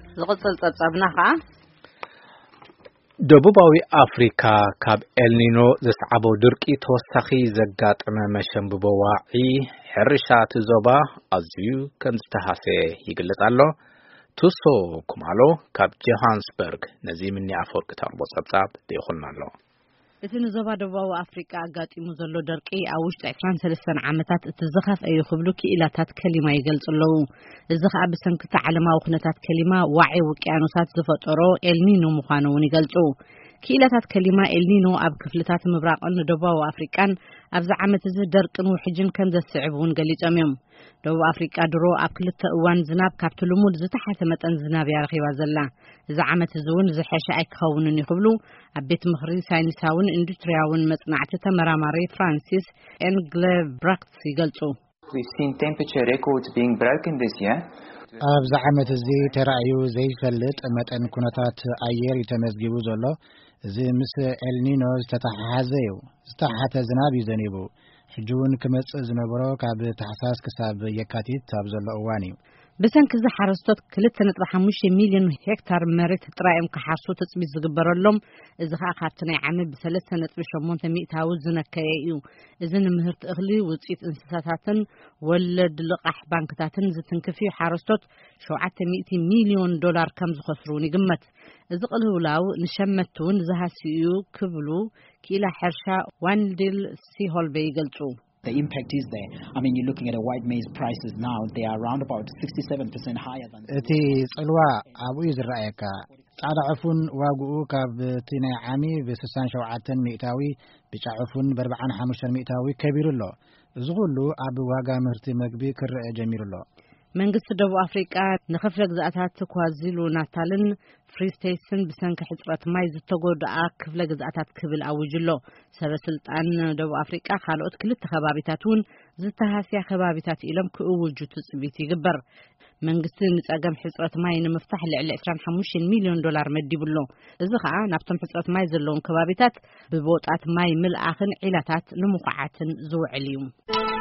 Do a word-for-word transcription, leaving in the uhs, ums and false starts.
ዝቕጽል ጸጸብና ኸዓ ደቡባዊ አፍሪካ ካብ ኤልኒኖ ዘስዓቦ ድርቂ ተወሳኺ ዘጋጥመ መሸንብቦ ዋዒ ሕርሻት ዞባ ኣዝዩ ከም ዝተሃሰየ ይግለጽ ኣሎ። ቱሶ ኩማሎ ካብ ጆሃንስበርግ ነዚ ምኒ ኣፈወርቂ ተርቦ ጸብጻብ ደይኹልና ኣሎ። እቲ ንዞባ ደቡባዊ አፍሪካ ኣጋጢሙ ዘሎ ደርቂ ኣብ ውሽጢ عشرين ثلاثة ዓመታት እቲ ዝኸፍአ ክብሉ ክኢላታት ከሊማ ይገልጽ ኣለዉ። እዚ ኸኣ ብሰንኪ ዓለማዊ ኩነታት ከሊማ ዋዒ ውቅያኖሳት ዝፈጠሮ ኤልኒኖ ምዃኑ እውን ይገልጹ። ክኢላታት ከሊማ ኤልኒኖ ኣብ ክፍልታት ምብራቕን ደቡባዊ አፍሪካን ኣብዚ ዓመት እዚ ደርቅን ውሕጅን ከም ዘስዕብ እውን ገሊጾም እዮም። ደቡብ አፍሪካ ድሮ ኣብ ክልተ እዋን ዝናብ ካብቲ ልሙድ ዝተሓተ መጠን ዝናብ ረኺባ ዘላ። እዚ ዓመት እዚ እውን ዝሐሸ ኣይክኸውንን ይኽብሉ ኣብ ቤት ምኽሪ ሳይንሳውን ኢንዱስትርያውን መጽናዕቲ ተመራማሪ ፍራንሲስ ኤንግለብራክት ይገልጹ። We've seen temperature records being broken this year. ኣብዚ ዓመት እዚ ተራእዩ ዘይፈልጥ መጠን ኩነታት ኣየር ይተመዝጊቡ ዘሎ። እዚ ምስ ኤልኒኖ ዝተተሓሓዘ እዩ። ዝተሓተ ዝናብ ይዘንቡ ሕጂ እውን ክመጽእ ዝነበሮ ካብ ታሕሳስ ክሳብ የካቲት ኣብ ዘሎ እዋን እዩ። ብሰንኪ እዚ ሓረስቶት ክልተ ነጥቢ ሓሙሽተ ሚልዮን ሄክታር መሬት ጥራይም ክሓርሱ ተጽቢት ዝግበረሎም እዚ ኸኣ ካብቲ ናይ ዓመት ብሰለስተ ነጥቢ ሸሞንተ ሚእታዊ ዝነከየ እዩ። እዚ ንምህርቲ እኽሊ ውፅኢት እንስሳታትን ወለድ ልቓሕ ባንክታትን ዝትንክፍ ሓረስቶት ሸውዓተ ሚእቲ ሚልዮን ዶላር ከም ዝኸስሩን ይግመት። እዚ ቅልውላው ንሸመት እውን ዝሃስዩ ክብሉ ኪላ ሕርሻ ዋንዲል ሲሆልቤ ይገልጹ። The impact is there. I mean, you're looking at a white maize prices now, they are around about sixty-seven percent higher than እቲ ጽልዋ ኣብኡ ይዝረአየካ ጻዕዳ ዕፉን ዋግኡ ካብ እቲ ናይ ዓሚ ብ-ስድሳ ሸውዓተ ሚእታዊ ብጫ ዕፉን ብ-ኣርብዓ ሓሙሽተ ሚእታዊ ከቢሩ ኣሎ። እዚ ኩሉ ኣብ ዋጋ ምህርቲ መግቢ ክርአ ጀሚሩ ኣሎ። መንግስቲ ደቡብ አፍሪካ ንኽፍለ ግዛኣታት ኳዚሉ ናታልን ፍሪ ስቴትን ብሰንኪ ሕጽረት ማይ ዝተጎድኣ ክፍለ ግዛኣታት ክብል ኣውጅሎ። ሰበስልጣን ደቡብ አፍሪካ ካልኦት ክልተ ከባቢታት እውን ዝተሃስያ ከባቢታት ኢሎም ክእውጁ ትጽቢት ይግበር። መንግስቲ ንጸገም ሕጽረት ማይ ንምፍታሕ ልዕሊ عشرين وخمسة ሚልዮን ዶላር መዲብሎ። እዚ ኸኣ ናብቶም ሕጽረት ማይ ዘለዎም ከባቢታት ብቦጣት ማይ ምልኣኽን ዒላታት ንምኹዓትን ዝውዕል እዩ።